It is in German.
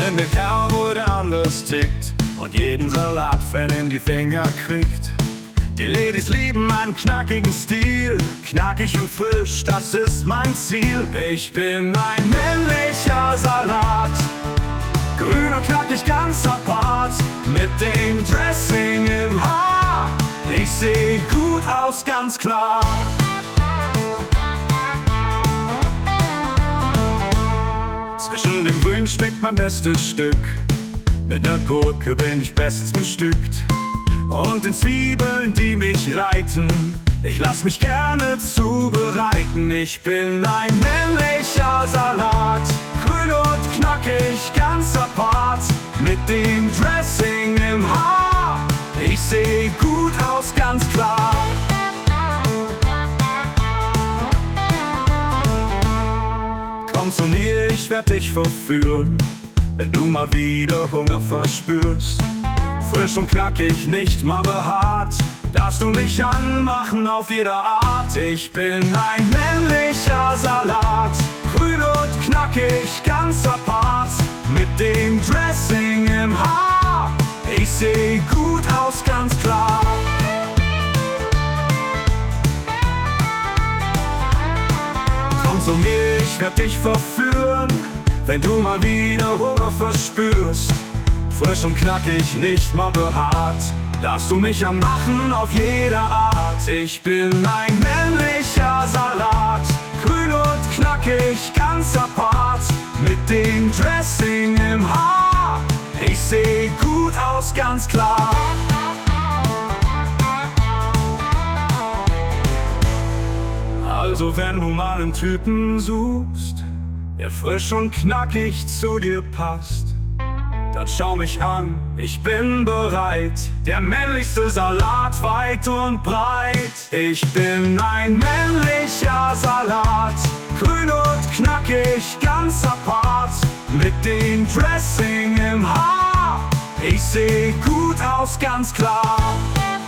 Bin der Kerl, wo der anders tickt und jeden Salatfan in die Finger kriegt. Die Ladies lieben meinen knackigen Stil, knackig und frisch, das ist mein Ziel. Ich bin ein männlicher Salat, grün und knackig ganz apart, mit dem Dressing im Haar. Ich seh gut aus, ganz klar. Zwischen dem Grün steckt mein bestes Stück, mit der Gurke bin ich bestens bestückt. Und den Zwiebeln, die mich leiten, ich lass mich gerne zubereiten. Ich bin ein männlicher Salat, grün und knackig, ganz apart, mit dem Dressing im Haar. Ich seh gut aus, ganz klar. Komm zu mir, ich werd dich verführen, wenn du mal wieder Hunger verspürst. Frisch und knackig, nicht mal behaart, darfst du mich anmachen auf jeder Art. Ich bin ein männlicher Salat, grün und knackig, ganz apart, mit dem Dressing im Haar. Ich seh gut aus, ganz klar. Komm zu mir, ich werd dich verführen, wenn du mal wieder Hunger verspürst. Frisch und knackig, nicht mal behaart, darfst du mich anmachen auf jeder Art. Ich bin ein männlicher Salat, grün und knackig, ganz apart, mit dem Dressing im Haar. Ich seh gut aus, ganz klar. Also wenn du mal einen Typen suchst, der frisch und knackig zu dir passt, dann schau mich an, ich bin bereit, der männlichste Salat weit und breit. Ich bin ein männlicher Salat, grün und knackig, ganz apart, mit dem Dressing im Haar. Ich seh gut aus, ganz klar.